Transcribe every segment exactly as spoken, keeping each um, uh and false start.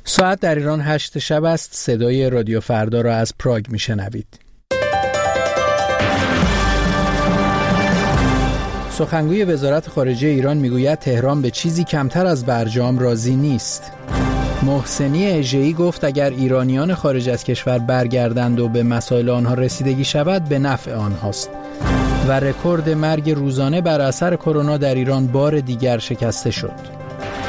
ساعت در ایران هشت شب است. صدای رادیو فردا را از پراگ میشنوید. سخنگوی وزارت خارجه ایران میگوید تهران به چیزی کمتر از برجام راضی نیست. محسنی اژه‌ای گفت اگر ایرانیان خارج از کشور برگردند و به مسائل آنها رسیدگی شود به نفع آنهاست. و رکورد مرگ روزانه بر اثر کرونا در ایران بار دیگر شکسته شد.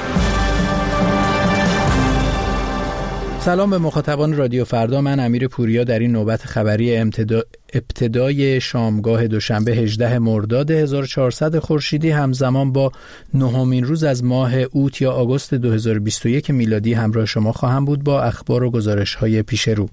سلام به مخاطبان رادیو فردا، من امیر پوریا در این نوبت خبری ابتدا... ابتدای شامگاه دوشنبه هجدهم مرداد هزار و چهارصد خورشیدی همزمان با نهمین روز از ماه اوت یا آگوست دو هزار و بیست و یک میلادی همراه شما خواهم بود با اخبار و گزارش‌های پیش رو.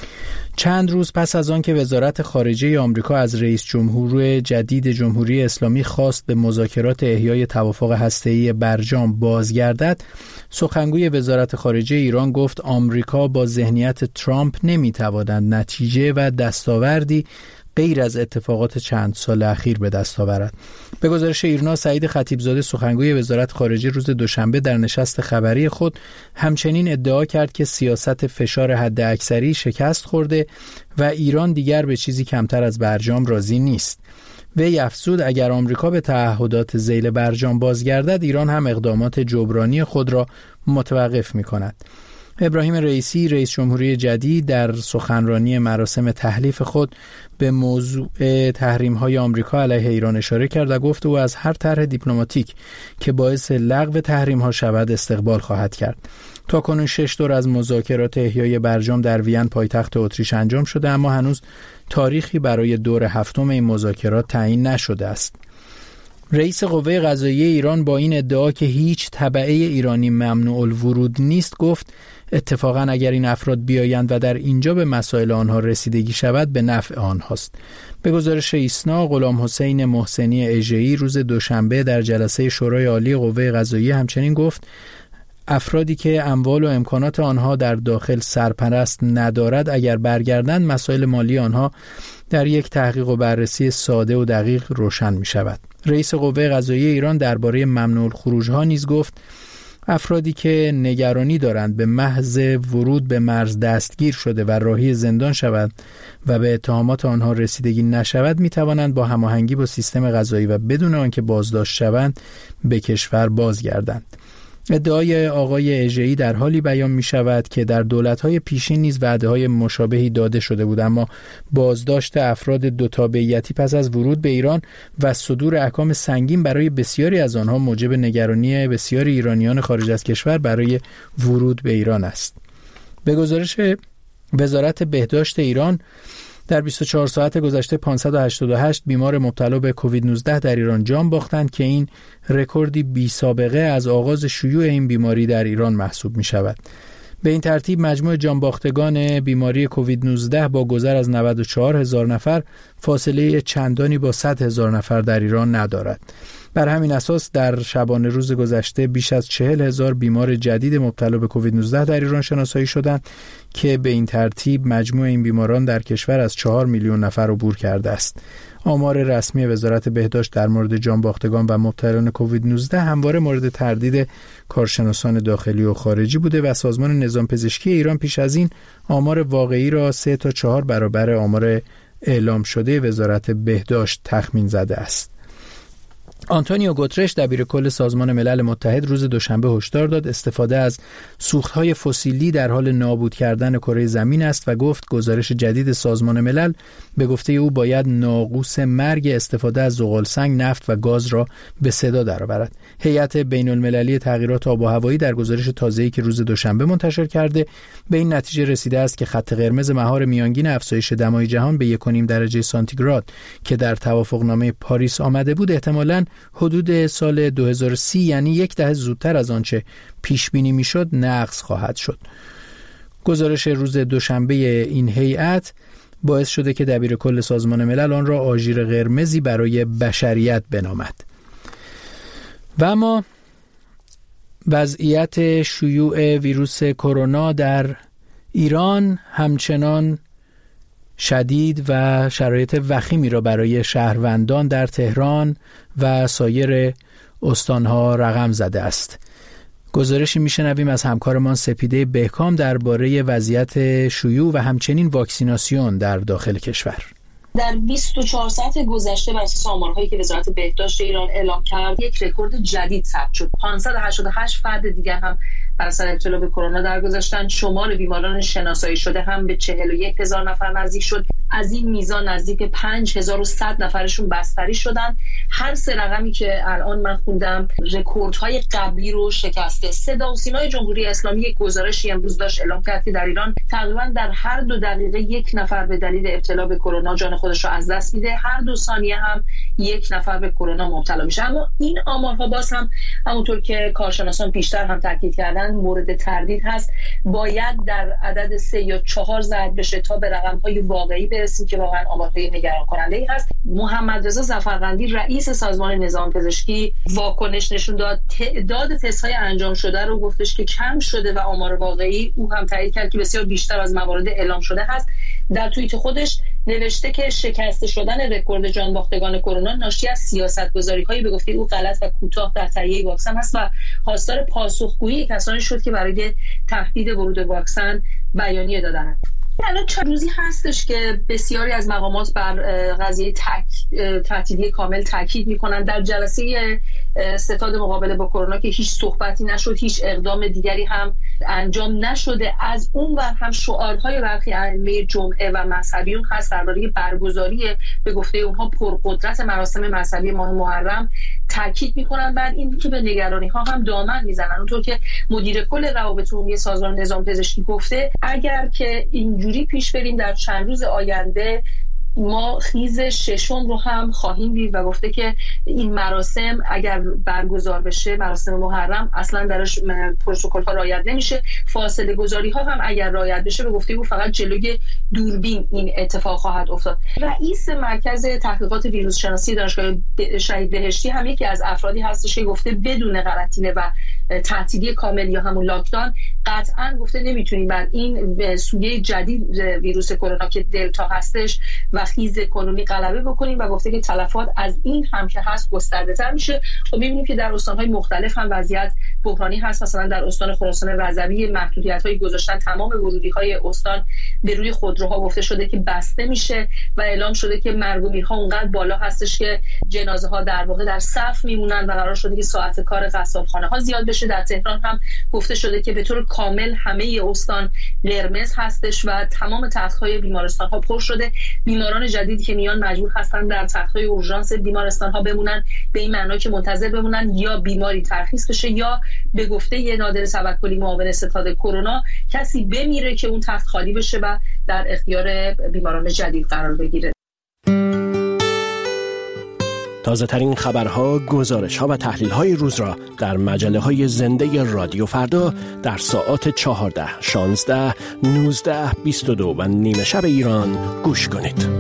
چند روز پس از آن که وزارت خارجه آمریکا از رئیس جمهور جدید جمهوری اسلامی خواست به مذاکرات احیای توافق هسته‌ای برجام بازگردد، سخنگوی وزارت خارجه ایران گفت آمریکا با ذهنیت ترامپ نمی‌تواند نتیجه و دستاوردی غیر از اتفاقات چند سال اخیر به دست آورد. به گزارش ایرنا، سعید خطیبزاده سخنگوی وزارت خارجه روز دوشنبه در نشست خبری خود همچنین ادعا کرد که سیاست فشار حداکثری شکست خورده و ایران دیگر به چیزی کمتر از برجام راضی نیست. وی افزود اگر آمریکا به تعهدات ذیل برجام بازگردد، ایران هم اقدامات جبرانی خود را متوقف می‌کند. ابراهیم رئیسی رئیس جمهوری جدید در سخنرانی مراسم تحلیف خود به موضوع تحریم‌های آمریکا علیه ایران اشاره کرد و گفت او از هر طرح دیپلماتیک که باعث لغو تحریم‌ها شود استقبال خواهد کرد. تاکنون شش دور از مذاکرات احیای برجام در وین پایتخت اتریش انجام شده، اما هنوز تاریخی برای دور هفتم این مذاکرات تعیین نشده است. رئیس قوه قضاییه ایران با این ادعا که هیچ تبعه ایرانی ممنوع الورود نیست گفت اتفاقا اگر این افراد بیایند و در اینجا به مسائل آنها رسیدگی شود به نفع آنهاست. به گزارش ایسنا، غلام حسین محسنی اژه‌ای روز دوشنبه در جلسه شورای عالی قوه قضاییه همچنین گفت افرادی که اموال و امکانات آنها در داخل سرپرست ندارد اگر برگردند مسائل مالی آنها در یک تحقیق و بررسی ساده و دقیق روشن می شود. رئیس قوه قضاییه ایران درباره ممنوع الخروج‌ها نیز گفت افرادی که نگرانی دارند به محض ورود به مرز دستگیر شده و راهی زندان شود و به اتهامات آنها رسیدگی نشود می توانند با هماهنگی با سیستم قضایی و بدون آنکه بازداشت شوند به کشور بازگردند. ادعای آقای اژه‌ای در حالی بیان می شود که در دولت‌های پیشین نیز وعده‌های مشابهی داده شده بود، اما بازداشت افراد دو تابعیتی پس از ورود به ایران و صدور احکام سنگین برای بسیاری از آنها موجب نگرانی بسیاری ایرانیان خارج از کشور برای ورود به ایران است. به گزارش وزارت بهداشت ایران، در بیست و چهار ساعت گذشته پانصد و هشتاد و هشت بیمار مبتلا به کووید نوزده در ایران جان باختند که این رکوردی بی سابقه از آغاز شیوع این بیماری در ایران محسوب می شود. به این ترتیب مجموع جان باختگان بیماری کووید نوزده با گذر از نود و چهار هزار نفر فاصله چندانی با صد هزار نفر در ایران ندارد. بر همین اساس در شبانه روز گذشته بیش از چهل هزار بیمار جدید مبتلا به کووید نوزده در ایران شناسایی شدند که به این ترتیب مجموع این بیماران در کشور از چهار میلیون نفر عبور کرده است. آمار رسمی وزارت بهداشت در مورد جان باختگان و مبتلایان کووید نوزده همواره مورد تردید کارشناسان داخلی و خارجی بوده و سازمان نظام پزشکی ایران پیش از این آمار واقعی را سه تا چهار برابر آمار اعلام شده وزارت بهداشت تخمین زده است. آنتونیو گوترش دبیرکل سازمان ملل متحد روز دوشنبه هشدار داد استفاده از سوختهای فسیلی در حال نابود کردن کره زمین است و گفت گزارش جدید سازمان ملل به گفته او باید ناقوس مرگ استفاده از زغالسنگ، نفت و گاز را به صدا درآورد. هیئت بین المللی تغییرات آب و هوایی در گزارش تازه‌ای که روز دوشنبه منتشر کرده به این نتیجه رسیده است که خط قرمز مهار میانگین افزایش دمای جهان به یک و نیم درجه سانتیگراد که در توافقنامه پاریس آمده بود احتمالاً حدود سال دو هزار و سی، یعنی یک دهه زودتر از آنچه پیش بینی میشد، نقض خواهد شد. گزارش روز دوشنبه این هیئت باعث شده که دبیرکل سازمان ملل آن را آژیر قرمزی برای بشریت بنامد. و اما وضعیت شیوع ویروس کرونا در ایران همچنان شدید و شرایط وخیمی را برای شهروندان در تهران و سایر استانها رقم زده است. گزارشی میشنویم از همکارمان سپیده بهکام درباره وضعیت شیوع و همچنین واکسیناسیون در داخل کشور. در بیست و چهار ساعت گذشته بر اساس آمارهایی که وزارت بهداشت ایران اعلام کرد یک رکورد جدید ثبت شد. پانصد و هشتاد و هشت فرد دیگر هم بر اثر ابتلا به کرونا درگذشتن. شمار بیماران شناسایی شده هم به چهل و یک هزار نفر نزدیک شد. از این میزان نزدیک پنج هزار و صد نفرشون بستری شدن. هر سه رقمی که الان من خوندم رکوردهای قبلی رو شکسته. صدا و سیمای جمهوری اسلامی یک گزارشی امروز داشت اعلام کرد که در ایران تقریبا در هر دو دقیقه یک نفر به دلیل ابتلا به کرونا جان خودش رو از دست میده. هر دو ثانیه هم یک نفر به کرونا مبتلا میشه. اما این آمارها باز هم همونطور که کارشناسان بیشتر هم تاکید کردن مورد تردید هست. باید در عدد سه یا چهار ضرب بشه تا به رقم‌های واقعی برسیم که واقعا آمارهای نگران کننده‌ای هست. محمد رضا ظفرقندی رئیس سازمان نظام پزشکی واکنش نشون داد. تعداد تست‌های انجام شده رو گفتش که کم شده و آمار واقعی او هم تایید کرد که بسیار بیشتر از موارد اعلام شده هست. در توییت خودش نوشته که شکسته شدن رکورد جانباختگان کرونا ناشی از سیاست‌گذاری‌های به گفته او غلط و کوتاه در تهیه واکسن است و خواستار پاسخگویی کسانی شد که برای تهدید ورود واکسن بیانیه دادند. الان چند روزی هستش که بسیاری از مقامات بر قضیه تعطیلی کامل تاکید میکنن. در جلسه ستاد مقابله با کرونا که هیچ صحبتی نشد، هیچ اقدام دیگری هم انجام نشده. از اون ور هم شعارهای برخی ائمه جمعه و مذهبیون هست درباره برگزاری به گفته اونها پرقدرت مراسم مذهبی ماه محرم. تاکید میکنن بر این که به نگرانی ها هم دامن میزنن. اونطور که مدیر کل روابط عمومی سازمان نظام پزشکی گفته اگر که اینجوری پیش بریم در چند روز آینده ما خیز ششم رو هم خواهیم دید و گفته که این مراسم اگر برگزار بشه مراسم محرم اصلا درش پروتکل ها رعایت نمیشه. فاصله گذاری ها هم اگر رعایت بشه به گفته او فقط جلوی دوربین این اتفاق خواهد افتاد. رئیس مرکز تحقیقات ویروس شناسی دانشگاه شهید بهشتی هم یکی از افرادی هستش که گفته بدون قرنطینه و تعطیلی کامل یا همون لاکداون قطعا گفته نمیتونیم بر این سویه جدید ویروس کرونا که دلتا هستش و خیز کنونی غلبه بکنیم و گفته که تلفات از این هم که هست گسترده‌تر میشه. خب می‌بینیم که در استان‌های مختلف هم وضعیت بحرانی هست. مثلا در استان خراسان رضوی محدودیت‌های گذاشتن تمام ورودی‌های استان به روی خودروها گفته شده که بسته میشه و اعلام شده که مرگ و میرها اونقدر بالا هستش که جنازه‌ها در واقع در صف میمونن و قرار شده که ساعت کار قصابخانه‌ها زیاد بشه. در تهران هم گفته شده که به طور کامل همه استان قرمز هستش و تمام تخت‌های بیمارستان‌ها پر شده. بیماران جدیدی که میان مجبور هستن در تخت‌های اورژانس بیمارستان‌ها بمونن، به این معنی که منتظر بمونن یا بیماری ترخیص بشه یا به گفته یه نادر توکلی معاون ستاد کرونا کسی بمیره که اون تخت خالی بشه و در اختیار بیماران جدید قرار بگیره. تازه ترین خبرها، گزارش‌ها و تحلیل‌های روز را در مجله‌های زنده رادیو فردا در ساعات چهارده، شانزده، نوزده، بیست و دو و نیمه شب ایران گوش کنید.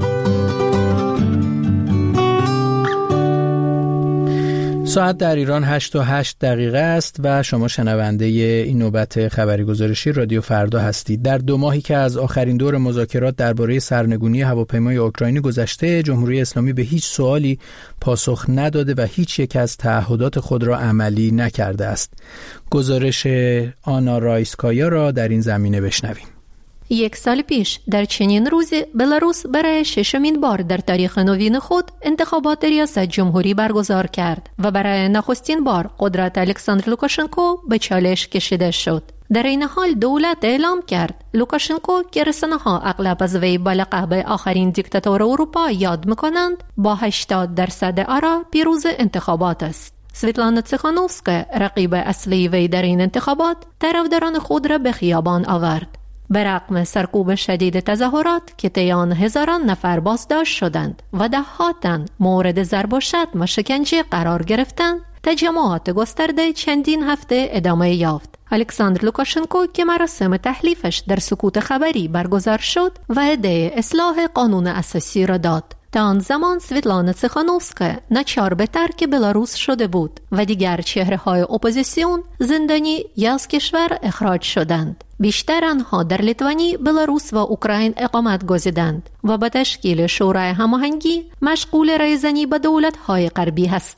ساعت در ایران هشت و هشت دقیقه است و شما شنونده این نوبت خبری گزارشی رادیو فردا هستید. در دو ماهی که از آخرین دور مذاکرات درباره سرنگونی هواپیمای اوکراینی گذشته، جمهوری اسلامی به هیچ سوالی پاسخ نداده و هیچ یک از تعهدات خود را عملی نکرده است. گزارش آنا رایسکایا را در این زمینه بشنویم. یک سال پیش در چنین روزی بلاروس برای ششمین بار در تاریخ نوین خود انتخابات ریاست جمهوری برگزار کرد و برای نخستین بار قدرت الکساندر لوکاشنکو به چالش کشیده شد. در این حال دولت اعلام کرد لوکاشنکو که رسانه‌ها اغلب از وی به لقب آخرین دیکتاتور اروپا یاد می‌کنند با هشتاد درصد آرا پیروز انتخابات است. سویتلانا تسیخانوفسکا رقیب اصلی وی در این انتخابات طرفداران خود را به خیابان آورد. به رغم سرکوب شدید تظاهرات که طی آن هزاران نفر بازداشت شدند و ده‌ها تن مورد ضرب و شتم و شکنجه قرار گرفتند، تجمعات گسترده چندین هفته ادامه یافت. الکساندر لوکاشنکو که مراسم تحلیفش در سکوت خبری برگزار شد و هدیه اصلاح قانون اساسی را داد. تا آن زمان سویتلانا تسیخانوفسکا ناچار به ترک بلاروس شده بود و دیگر چهره‌های اپوزیسیون زندانی یا از کشور اخراج شدند. بیشتر آنها در لیتوانی، بلاروس و اوکراین اقامت گزیدند و با تشکیل شورای هماهنگی مشغول رایزنی به دولت‌های غربی هستند.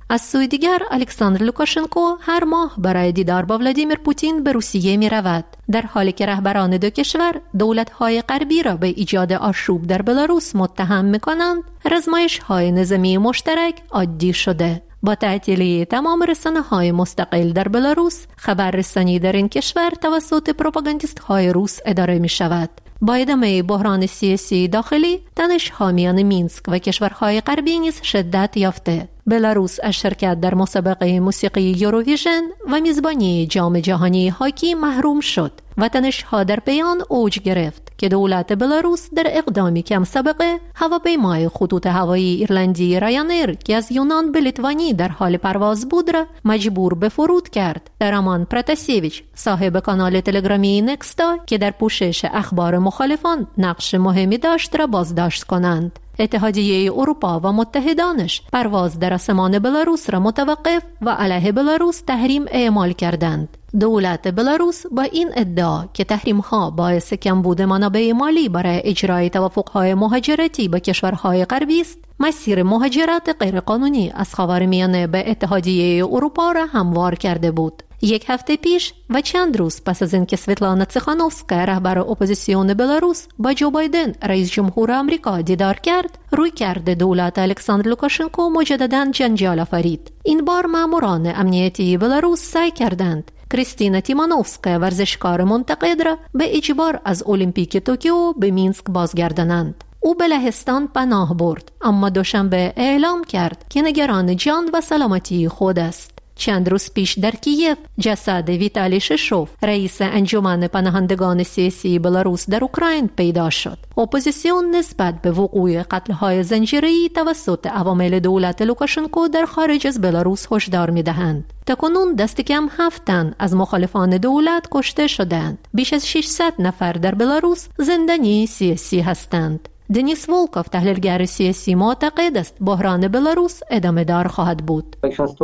از سوی دیگر الکساندر لوکاشنکو هر ماه برای دیدار با ولادیمیر پوتین به روسیه می رود، در حالی که رهبران دو کشور دولت‌های غربی را به ایجاد آشوب در بلاروس متهم می‌کنند. رزمایش‌های نظامی مشترک عادی شده. با تعطیلی تمام رسانه‌های مستقل در بلاروس، خبررسانی در این کشور توسط پروپاگاندیست‌های روس اداره می‌شود. با ادامه بحران سیاسی داخلی، تنش‌ها میان مینسک و کشورهای غربی نیز شدت یافته. بلاروس از شرکت در مسابقه موسیقی یوروویژن و میزبانی جام جهانی هاکی محروم شد و تنش‌ها در پیان اوج گرفت که دولت بلاروس در اقدامی کم سابقه هواپیمای خطوط هوایی ایرلندی رایانیر که از یونان به لیتوانی در حال پرواز بود را مجبور به فرود کرد. رامان پراتاسیویچ، صاحب کانال تلگرامی نکستا که در پوشش اخبار مخالفان نقش مهمی داشت، را بازداشت کنند. اتحادیه اروپا و متحدانش پرواز در آسمان بلاروس را متوقف و علیه بلاروس تحریم اعمال کردند. دولت بلاروس با این ادعا که تحریم‌ها باعث کمبود منابع مالی برای اجرای توافق‌های مهاجرتی با کشورهای غربی است، مسیر مهاجرت غیرقانونی از خاورمیانه به اتحادیه اروپا را هموار کرده بود. یک هفته پیش و چند روز پس از اینکه سویتلانا تسخانوفسکا رهبر اپوزیسیون بلاروس با جو بایدن رئیس جمهور آمریکا دیدار کرد، روی کرده دولت الکساندر لوکاشنکو مجدداً جنجال آفرید. این بار ماموران امنیتی بلاروس سعی کردند کریستینا تیمانوفسکا، ورزشکار منتقد، را به اجبار از المپیک توکیو به مینسک بازگردانند. او به لهستان پناه برد، اما دوشنبه اعلام کرد که نگران جان و سلامتی خود است. چند روز پیش در کیف جسد ویتالی ششوف، رئیس انجمن پناهندگان سیاسی بلاروس در اوکراین، پیدا شد. اپوزیسیون نسبت به وقوع قتل‌های زنجیره‌ای توسط عوامل دولت لوکاشنکو در خارج از بلاروس هشدار می‌دهند. تاکنون دست کم هفت تن از مخالفان دولت کشته شدند. بیش از ششصد نفر در بلاروس زندانی سیاسی هستند. دنیس ولکوف، تحلیلگر سیاسی، معتقد است بحران بلاروس ادامه دار خواهد بود.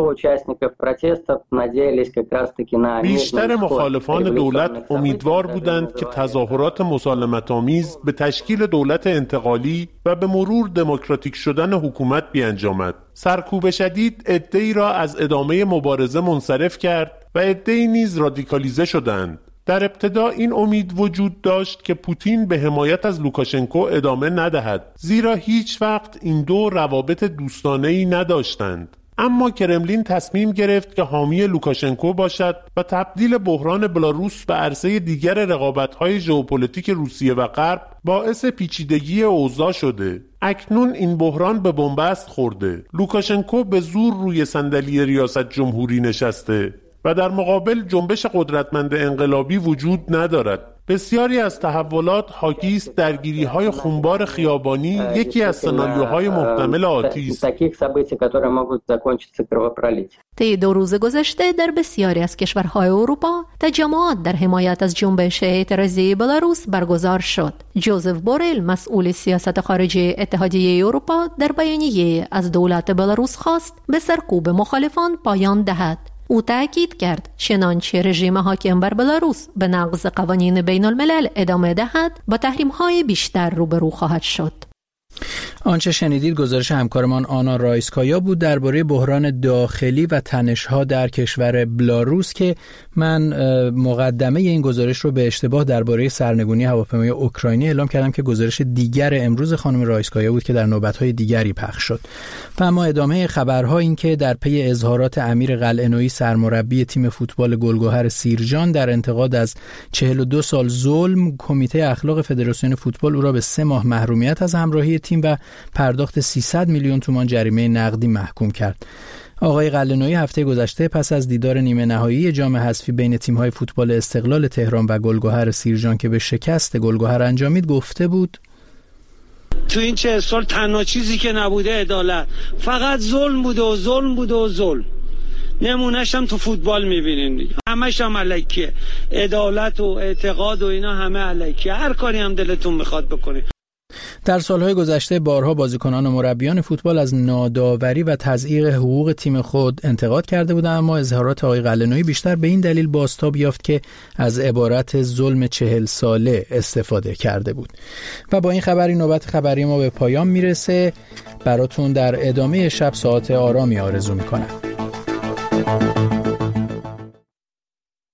بیشتر مخالفان دولت امیدوار بودند که تظاهرات مسالمت‌آمیز به تشکیل دولت انتقالی و به مرور دموکراتیک شدن حکومت بیانجامد. سرکوب شدید عده‌ای را از ادامه مبارزه منصرف کرد و عده‌ای نیز رادیکالیزه شدند. در ابتدا این امید وجود داشت که پوتین به حمایت از لوکاشنکو ادامه ندهد، زیرا هیچ وقت این دو روابط دوستانه‌ای نداشتند. اما کرملین تصمیم گرفت که حامی لوکاشنکو باشد و تبدیل بحران بلاروس به عرصه دیگر رقابت‌های ژئوپلیتیک روسیه و غرب باعث پیچیدگی اوضاع شده. اکنون این بحران به بنبست خورده. لوکاشنکو به زور روی صندلی ریاست جمهوری نشسته و در مقابل جنبش قدرتمند انقلابی وجود ندارد. بسیاری از تحولات حاکی است درگیری‌های خونبار خیابانی یکی از سناریوهای محتمل آتی است. طی دو روز گذشته در بسیاری از کشورهای اروپا تجمعات در حمایت از جنبش اعتراضی بلاروس برگزار شد. جوزف بوریل، مسئول سیاست خارجی اتحادیه اروپا، در بیانیه از دولت بلاروس خواست به سرکوب مخالفان پایان دهد. او تأکید کرد چنانچه رژیم حاکم بر بلاروس به نقض قوانین بین الملل ادامه دهد با تحریم‌های بیشتر روبرو خواهد شد. آنچه شنیدید گزارش همکارمان آنا رایسکایا بود درباره بحران داخلی و تنش‌ها در کشور بلاروس که من مقدمه این گزارش رو به اشتباه درباره سرنگونی هواپیمای اوکراینی اعلام کردم که گزارش دیگر امروز خانم رایسکایا بود که در نوبت‌های دیگری پخش شد. و اما ادامه خبرها این که در پی اظهارات امیر قلعه‌نویی سرمربی تیم فوتبال گلگهر سیرجان در انتقاد از چهل و دو سال ظلم، کمیته اخلاق فدراسیون فوتبال او را به سه ماه محرومیت از همراهی تیم و پرداخت سیصد میلیون تومان جریمه نقدی محکوم کرد. آقای قلعه‌نویی هفته گذشته پس از دیدار نیمه نهایی جام حذفی بین تیم‌های فوتبال استقلال تهران و گلگهر سیرجان که به شکست گلگهر انجامید گفته بود: تو این چه سال تنها چیزی که نبوده عدالت، فقط ظلم بوده و ظلم بوده و ظلم. نمونه‌ش هم تو فوتبال می‌بینین دیگه، همش هم الکیه. عدالت و اعتقاد و اینا همه الکیه، هر کاری هم دلتون می‌خواد بکنید. در سالهای گذشته بارها بازیکنان و مربیان فوتبال از ناداوری و تضییع حقوق تیم خود انتقاد کرده بودند، اما اظهارات آقای قلعه‌نویی بیشتر به این دلیل بازتاب یافت که از عبارت ظلم چهل ساله استفاده کرده بود. و با این خبری نوبت خبری ما به پایان میرسه. براتون در ادامه شب ساعت آرامی آرزو میکنم.